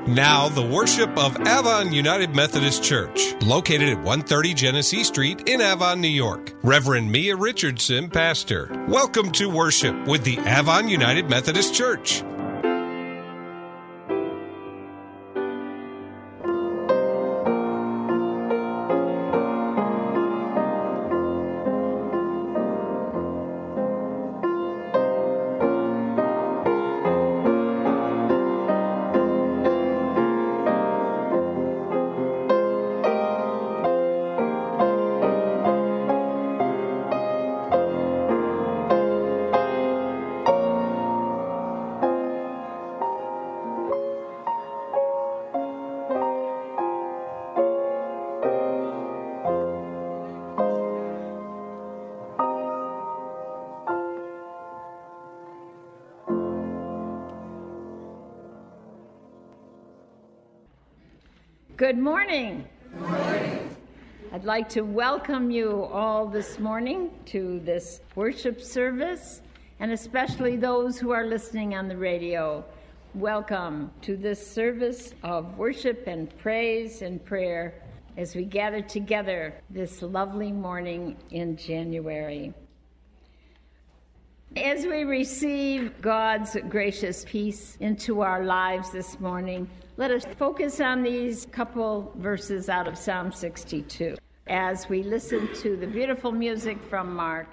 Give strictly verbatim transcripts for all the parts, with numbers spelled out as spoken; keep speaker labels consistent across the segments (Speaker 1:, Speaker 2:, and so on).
Speaker 1: Now, the worship of Avon United Methodist Church, located at one thirty Genesee Street in Avon, New York. Reverend Mia Richardson, pastor. Welcome to worship with the Avon United Methodist Church.
Speaker 2: Good morning. Good morning. I'd like to welcome you all this morning to this worship service, and especially those who are listening on the radio. Welcome to this service of worship and praise and prayer as we gather together this lovely morning in January. As we receive God's gracious peace into our lives this morning, let us focus on these couple verses out of Psalm sixty-two as we listen to the beautiful music from Mark.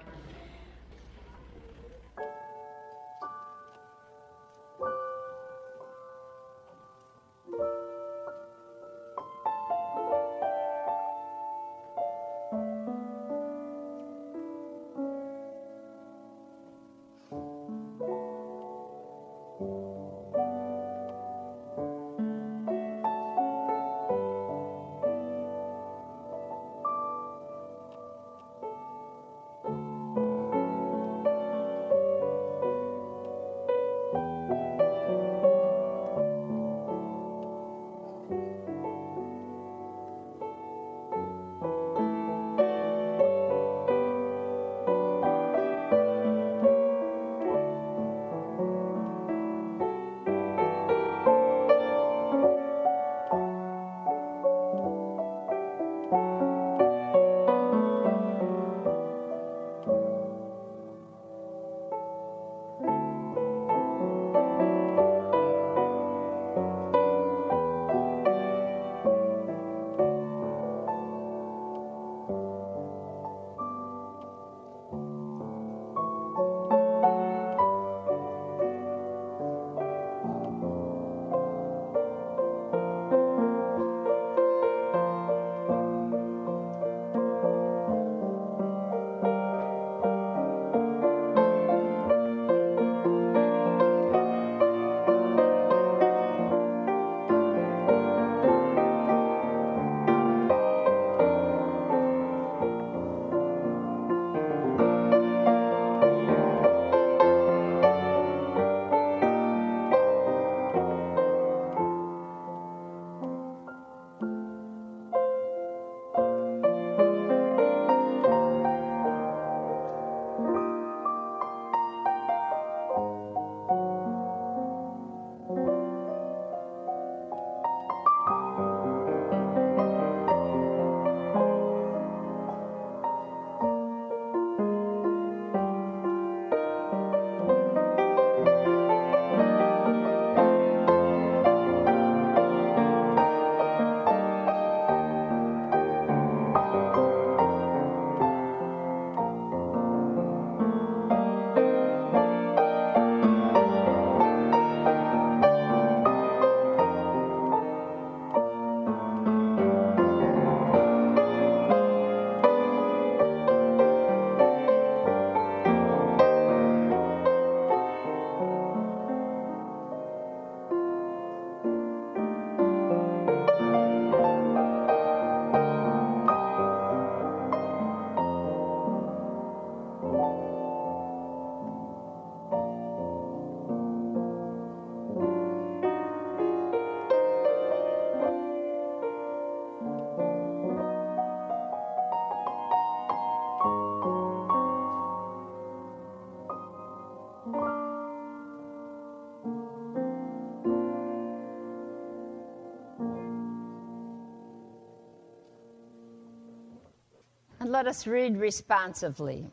Speaker 2: let us read responsively.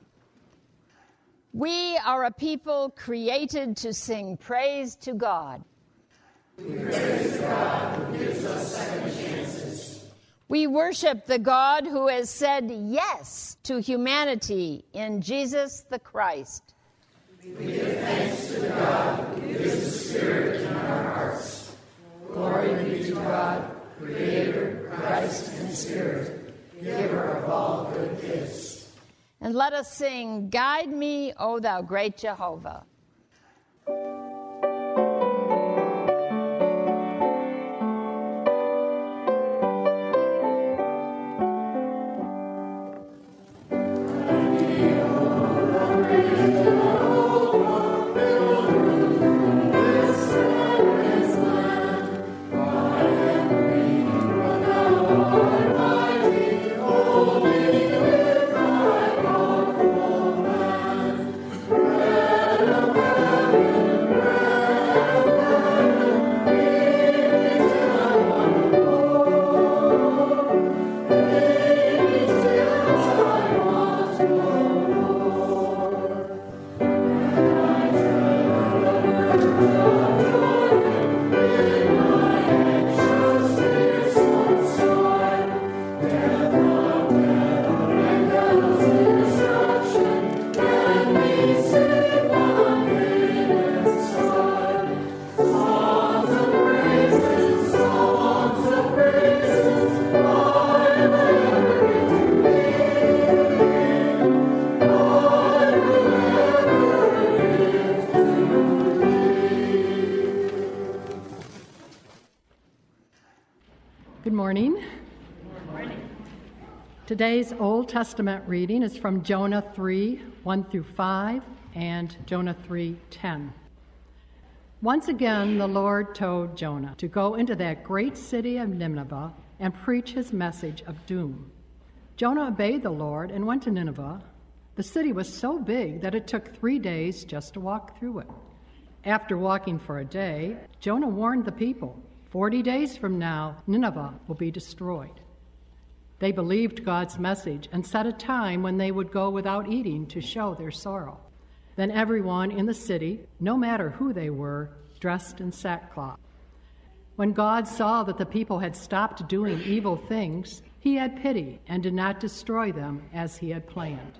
Speaker 2: We are a people created to sing praise to God.
Speaker 3: We praise God who gives us second chances.
Speaker 2: We worship the God who has said yes to humanity in Jesus the Christ.
Speaker 3: We give thanks to God who gives the Spirit in our hearts. Glory be to God, Creator, Christ, and Spirit, giver of all good gifts.
Speaker 2: And let us sing, Guide Me, O Thou Great Jehovah.
Speaker 4: Good morning.
Speaker 2: Good morning.
Speaker 4: Today's Old Testament reading is from Jonah three, one through five, and Jonah three, ten. Once again, the Lord told Jonah to go into that great city of Nineveh and preach his message of doom. Jonah obeyed the Lord and went to Nineveh. The city was so big that it took three days just to walk through it. After walking for a day, Jonah warned the people, Forty days from now, Nineveh will be destroyed. They believed God's message and set a time when they would go without eating to show their sorrow. Then everyone in the city, no matter who they were, dressed in sackcloth. When God saw that the people had stopped doing evil things, he had pity and did not destroy them as he had planned.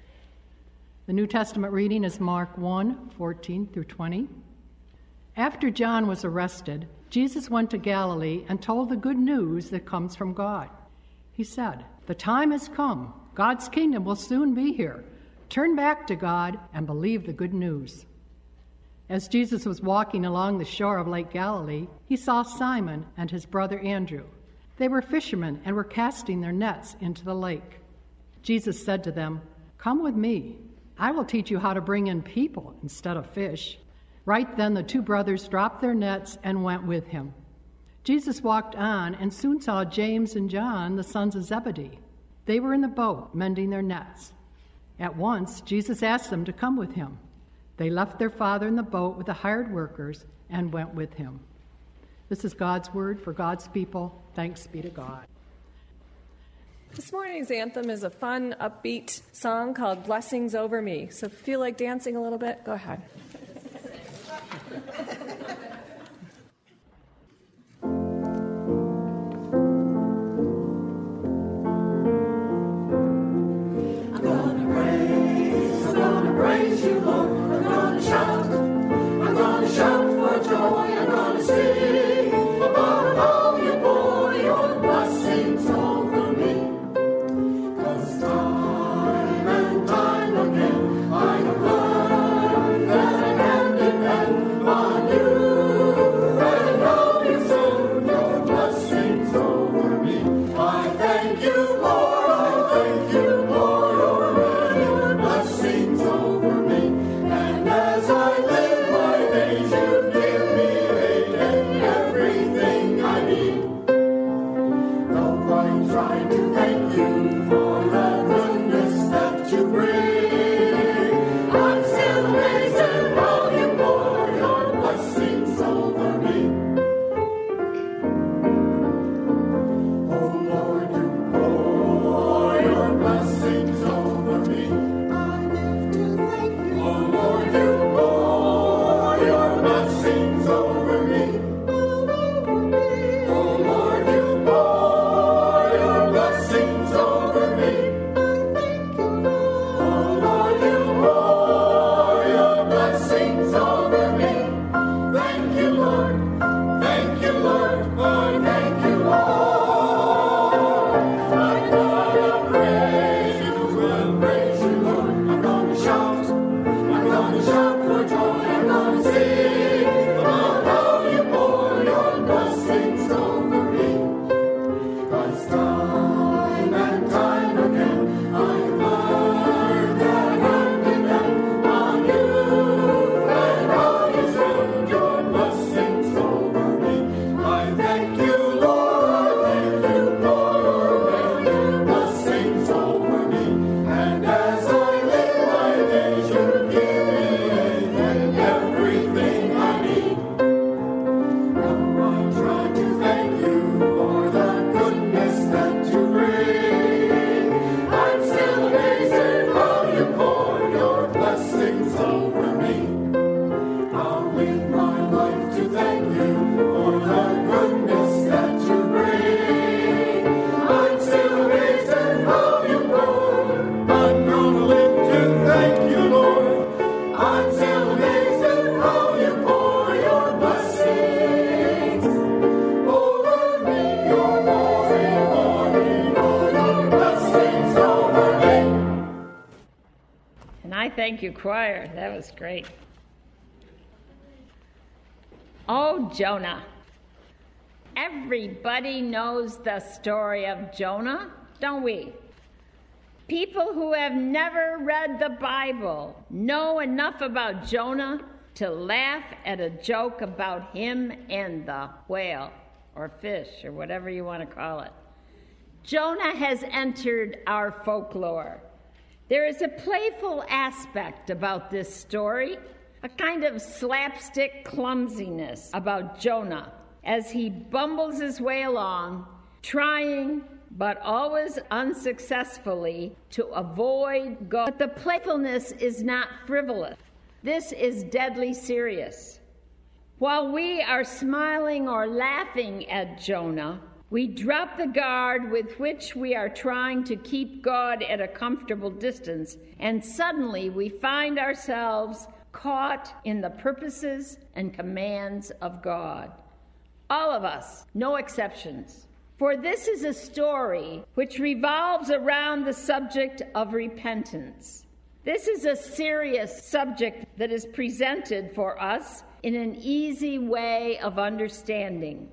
Speaker 4: The New Testament reading is Mark one, fourteen through twenty. After John was arrested, Jesus went to Galilee and told the good news that comes from God. He said, "The time has come. God's kingdom will soon be here. Turn back to God and believe the good news." As Jesus was walking along the shore of Lake Galilee, he saw Simon and his brother Andrew. They were fishermen and were casting their nets into the lake. Jesus said to them, "Come with me. I will teach you how to bring in people instead of fish." Right then the two brothers dropped their nets and went with him. Jesus walked on and soon saw James and John, the sons of Zebedee. They were in the boat mending their nets. At once Jesus asked them to come with him. They left their father in the boat with the hired workers and went with him. This is God's word for God's people. Thanks be to God.
Speaker 5: This morning's anthem is a fun, upbeat song called Blessings Over Me. So if you feel like dancing a little bit, go ahead.
Speaker 3: Time and time again I have learned that
Speaker 2: Thank you, choir. That was great. Oh, Jonah. Everybody knows the story of Jonah, don't we? People who have never read the Bible know enough about Jonah to laugh at a joke about him and the whale, or fish, or whatever you want to call it. Jonah has entered our folklore. There is a playful aspect about this story, a kind of slapstick clumsiness about Jonah as he bumbles his way along, trying, but always unsuccessfully, to avoid God. But the playfulness is not frivolous. This is deadly serious. While we are smiling or laughing at Jonah, we drop the guard with which we are trying to keep God at a comfortable distance, and suddenly we find ourselves caught in the purposes and commands of God. All of us, no exceptions. For this is a story which revolves around the subject of repentance. This is a serious subject that is presented for us in an easy way of understanding.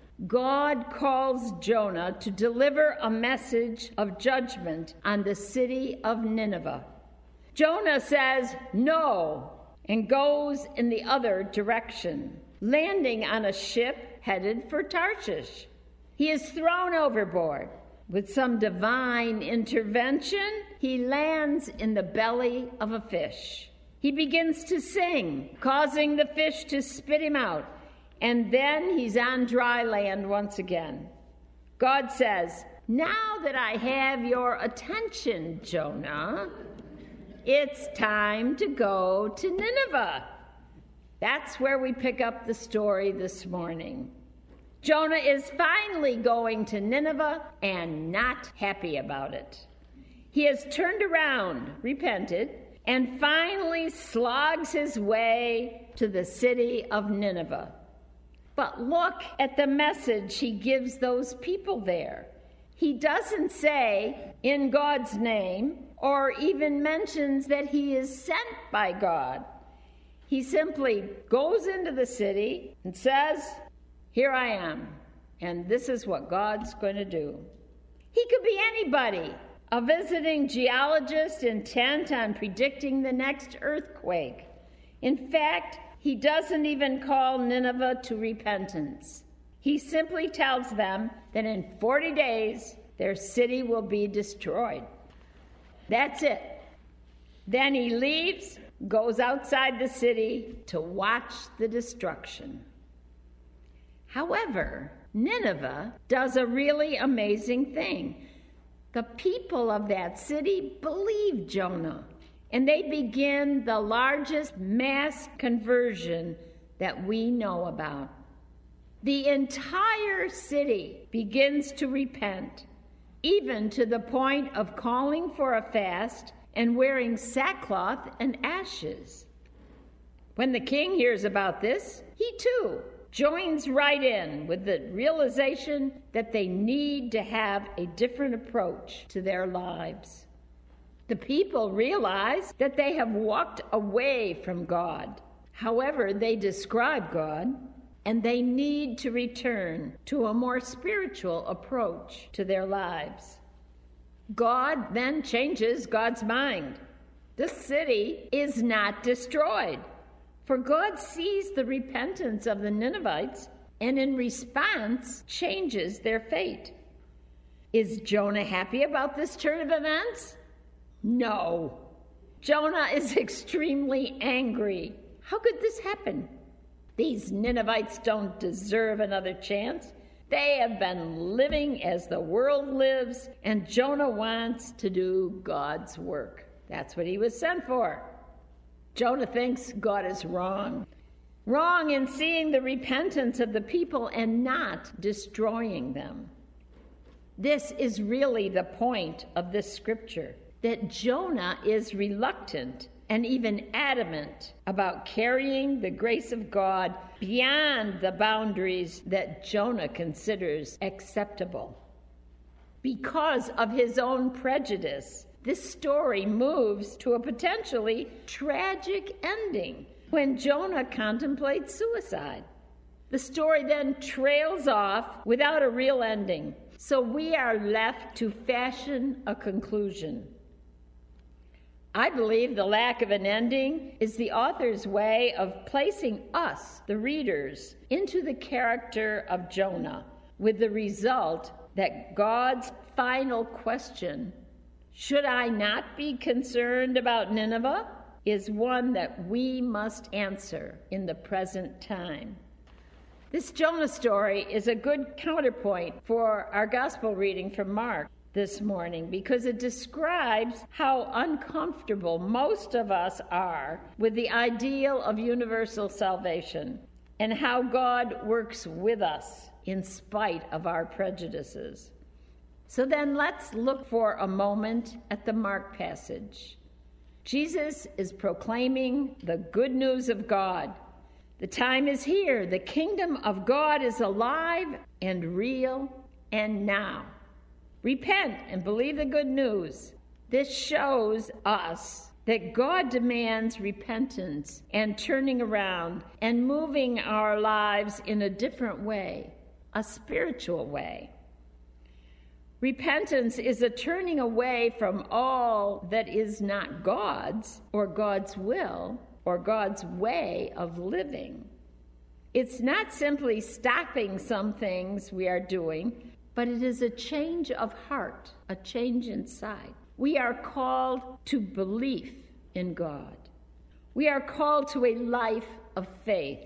Speaker 2: God calls Jonah to deliver a message of judgment on the city of Nineveh. Jonah says no and goes in the other direction, landing on a ship headed for Tarshish. He is thrown overboard. With some divine intervention, he lands in the belly of a fish. He begins to sing, causing the fish to spit him out, and then he's on dry land once again. God says, "Now that I have your attention, Jonah, it's time to go to Nineveh." That's where we pick up the story this morning. Jonah is finally going to Nineveh and not happy about it. He has turned around, repented, and finally slogs his way to the city of Nineveh. But look at the message he gives those people there. He doesn't say, "In God's name," or even mentions that he is sent by God. He simply goes into the city and says, "Here I am, and this is what God's going to do." He could be anybody, a visiting geologist intent on predicting the next earthquake. In fact, he doesn't even call Nineveh to repentance. He simply tells them that in forty days, their city will be destroyed. That's it. Then he leaves, goes outside the city to watch the destruction. However, Nineveh does a really amazing thing. The people of that city believe Jonah, and they begin the largest mass conversion that we know about. The entire city begins to repent, even to the point of calling for a fast and wearing sackcloth and ashes. When the king hears about this, he too joins right in with the realization that they need to have a different approach to their lives. The people realize that they have walked away from God, however they describe God, and they need to return to a more spiritual approach to their lives. God then changes God's mind. The city is not destroyed, for God sees the repentance of the Ninevites and in response changes their fate. Is Jonah happy about this turn of events? No. Jonah is extremely angry. How could this happen? These Ninevites don't deserve another chance. They have been living as the world lives, and Jonah wants to do God's work. That's what he was sent for. Jonah thinks God is wrong. Wrong in seeing the repentance of the people and not destroying them. This is really the point of this scripture, that Jonah is reluctant and even adamant about carrying the grace of God beyond the boundaries that Jonah considers acceptable. Because of his own prejudice, this story moves to a potentially tragic ending when Jonah contemplates suicide. The story then trails off without a real ending, so we are left to fashion a conclusion. I believe the lack of an ending is the author's way of placing us, the readers, into the character of Jonah, with the result that God's final question, should I not be concerned about Nineveh, is one that we must answer in the present time. This Jonah story is a good counterpoint for our gospel reading from Mark this morning, because it describes how uncomfortable most of us are with the ideal of universal salvation and how God works with us in spite of our prejudices. So then let's look for a moment at the Mark passage. Jesus is proclaiming the good news of God. The time is here. The kingdom of God is alive and real and now. Repent and believe the good news. This shows us that God demands repentance and turning around and moving our lives in a different way, a spiritual way. Repentance is a turning away from all that is not God's or God's will or God's way of living. It's not simply stopping some things we are doing, but it is a change of heart, a change inside. We are called to belief in God. We are called to a life of faith.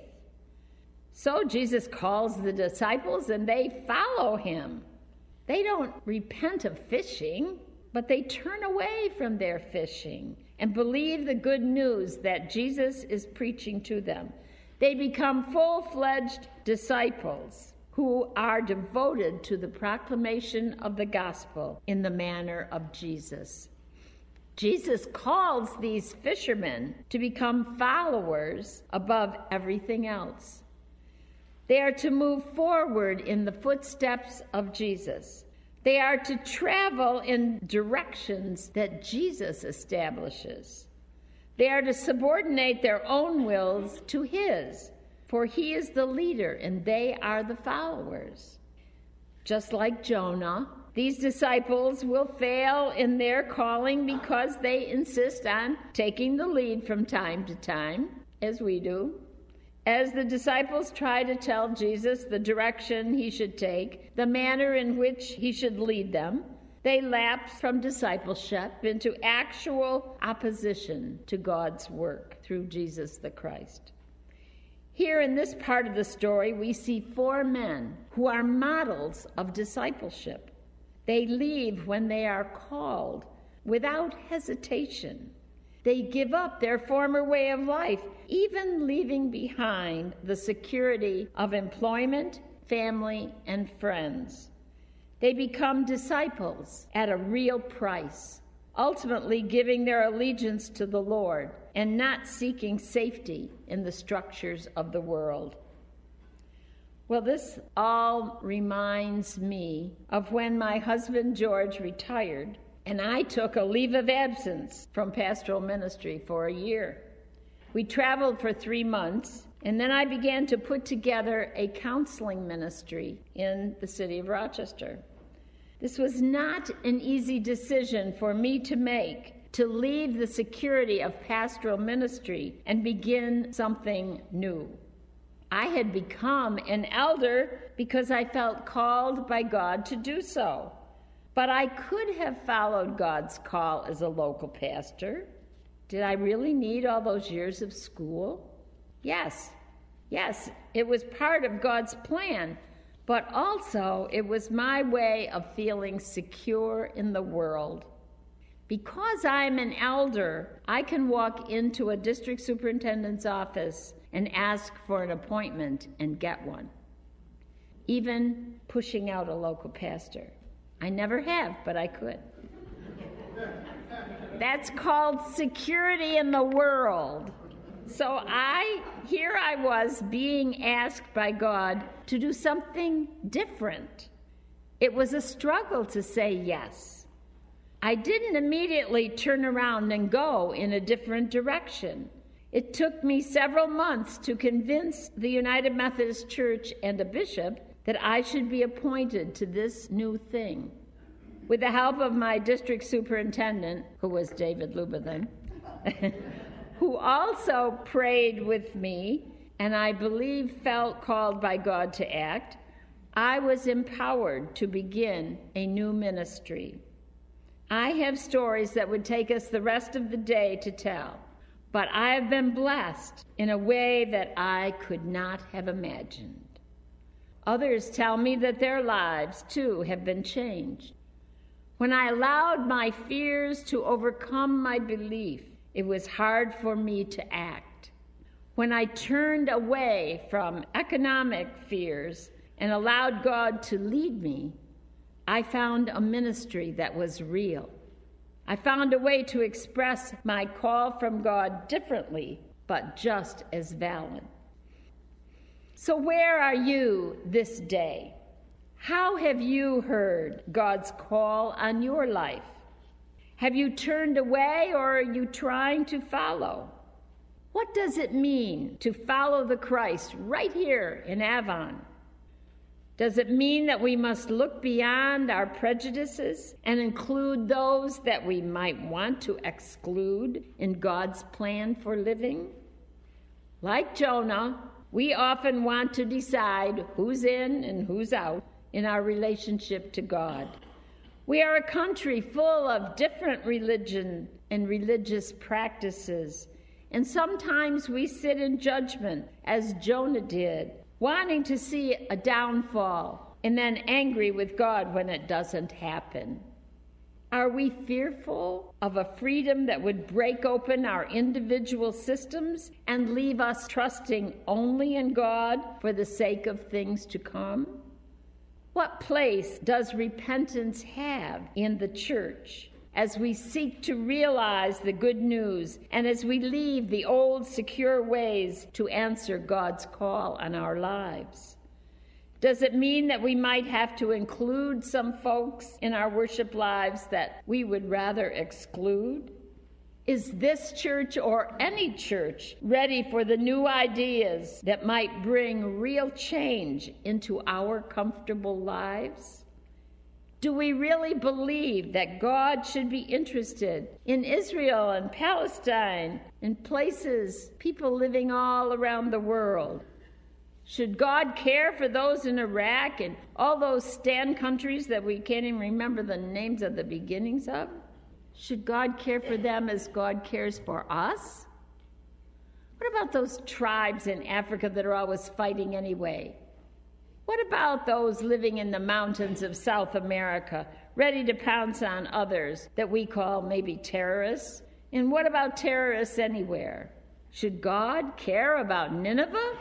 Speaker 2: So Jesus calls the disciples and they follow him. They don't repent of fishing, but they turn away from their fishing and believe the good news that Jesus is preaching to them. They become full-fledged disciples who are devoted to the proclamation of the gospel in the manner of Jesus. Jesus calls these fishermen to become followers above everything else. They are to move forward in the footsteps of Jesus. They are to travel in directions that Jesus establishes. They are to subordinate their own wills to his, for he is the leader and they are the followers. Just like Jonah, these disciples will fail in their calling because they insist on taking the lead from time to time, as we do. As the disciples try to tell Jesus the direction he should take, the manner in which he should lead them, they lapse from discipleship into actual opposition to God's work through Jesus the Christ. Here in this part of the story, we see four men who are models of discipleship. They leave when they are called without hesitation. They give up their former way of life, even leaving behind the security of employment, family, and friends. They become disciples at a real price, ultimately giving their allegiance to the Lord and not seeking safety in the structures of the world. Well, this all reminds me of when my husband George retired and I took a leave of absence from pastoral ministry for a year. We traveled for three months, and then I began to put together a counseling ministry in the city of Rochester. This was not an easy decision for me to make, to leave the security of pastoral ministry and begin something new. I had become an elder because I felt called by God to do so. But I could have followed God's call as a local pastor. Did I really need all those years of school? Yes. Yes, it was part of God's plan, but also it was my way of feeling secure in the world. Because I'm an elder, I can walk into a district superintendent's office and ask for an appointment and get one, even pushing out a local pastor. I never have, but I could. That's called security in the world. So I, here I was being asked by God to do something different. It was a struggle to say yes. I didn't immediately turn around and go in a different direction. It took me several months to convince the United Methodist Church and a bishop that I should be appointed to this new thing. With the help of my district superintendent, who was David Lubithin, who also prayed with me, and I believe felt called by God to act, I was empowered to begin a new ministry. I have stories that would take us the rest of the day to tell, but I have been blessed in a way that I could not have imagined. Others tell me that their lives, too, have been changed. When I allowed my fears to overcome my belief, it was hard for me to act. When I turned away from economic fears and allowed God to lead me, I found a ministry that was real. I found a way to express my call from God differently, but just as valid. So where are you this day? How have you heard God's call on your life? Have you turned away, or are you trying to follow? What does it mean to follow the Christ right here in Avon? Does it mean that we must look beyond our prejudices and include those that we might want to exclude in God's plan for living? Like Jonah, we often want to decide who's in and who's out in our relationship to God. We are a country full of different religion and religious practices, and sometimes we sit in judgment, as Jonah did, wanting to see a downfall and then angry with God when it doesn't happen. Are we fearful of a freedom that would break open our individual systems and leave us trusting only in God for the sake of things to come? What place does repentance have in the church as we seek to realize the good news and as we leave the old secure ways to answer God's call on our lives? Does it mean that we might have to include some folks in our worship lives that we would rather exclude? Is this church or any church ready for the new ideas that might bring real change into our comfortable lives? Do we really believe that God should be interested in Israel and Palestine and places, people living all around the world? Should God care for those in Iraq and all those stand countries that we can't even remember the names of the beginnings of? Should God care for them as God cares for us? What about those tribes in Africa that are always fighting anyway? What about those living in the mountains of South America, ready to pounce on others that we call maybe terrorists? And what about terrorists anywhere? Should God care about Nineveh?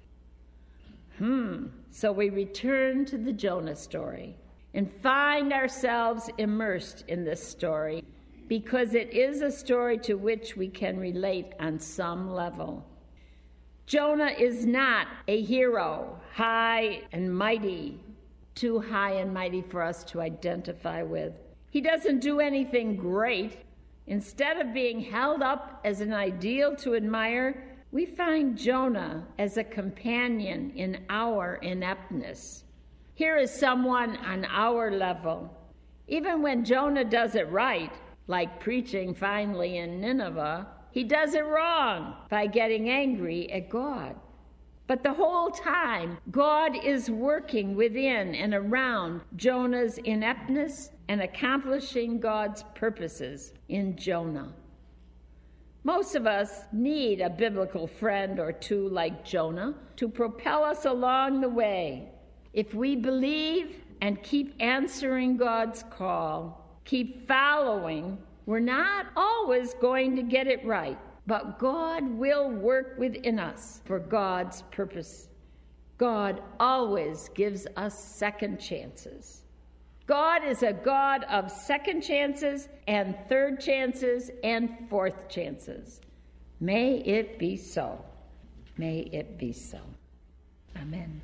Speaker 2: Hmm, so we return to the Jonah story and find ourselves immersed in this story because it is a story to which we can relate on some level. Jonah is not a hero, high and mighty, too high and mighty for us to identify with. He doesn't do anything great. Instead of being held up as an ideal to admire, we find Jonah as a companion in our ineptness. Here is someone on our level. Even when Jonah does it right, like preaching finally in Nineveh, he does it wrong by getting angry at God. But the whole time, God is working within and around Jonah's ineptness and accomplishing God's purposes in Jonah. Most of us need a biblical friend or two like Jonah to propel us along the way. If we believe and keep answering God's call, keep following, we're not always going to get it right, but God will work within us for God's purpose. God always gives us second chances. God is a God of second chances and third chances and fourth chances. May it be so. May it be so. Amen.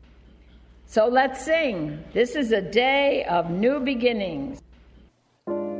Speaker 2: So let's sing. This is a day of new beginnings.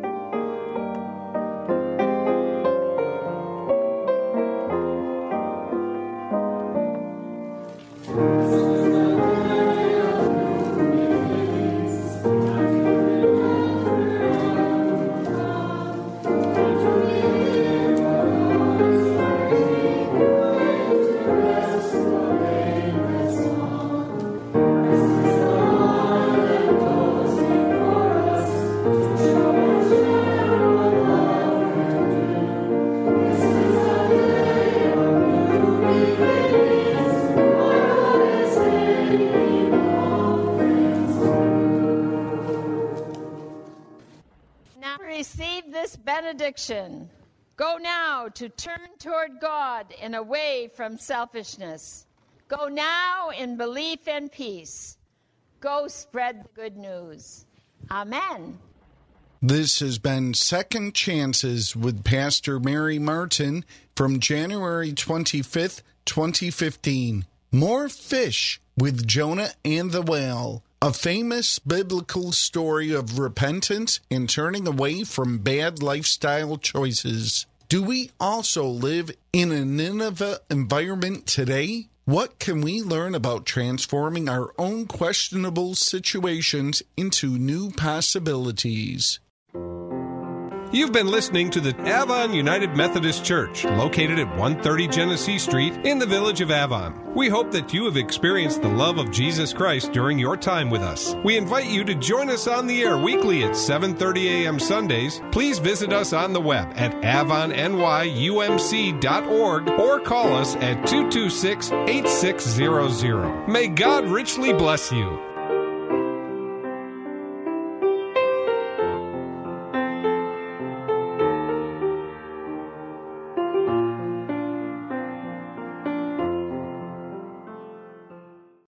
Speaker 2: benediction. Go now to turn toward God and away from selfishness. Go now in belief and peace. Go spread the good news. Amen.
Speaker 6: This has been Second Chances with Pastor Mary Martin from January twenty-fifth, twenty fifteen. More fish with Jonah and the whale. A famous biblical story of repentance and turning away from bad lifestyle choices. Do we also live in a Nineveh environment today? What can we learn about transforming our own questionable situations into new possibilities?
Speaker 1: You've been listening to the Avon United Methodist Church, located at one thirty Genesee Street in the village of Avon. We hope that you have experienced the love of Jesus Christ during your time with us. We invite you to join us on the air weekly at seven thirty a.m. Sundays. Please visit us on the web at avon n y u m c dot org or call us at two two six, eight six zero zero. May God richly bless you.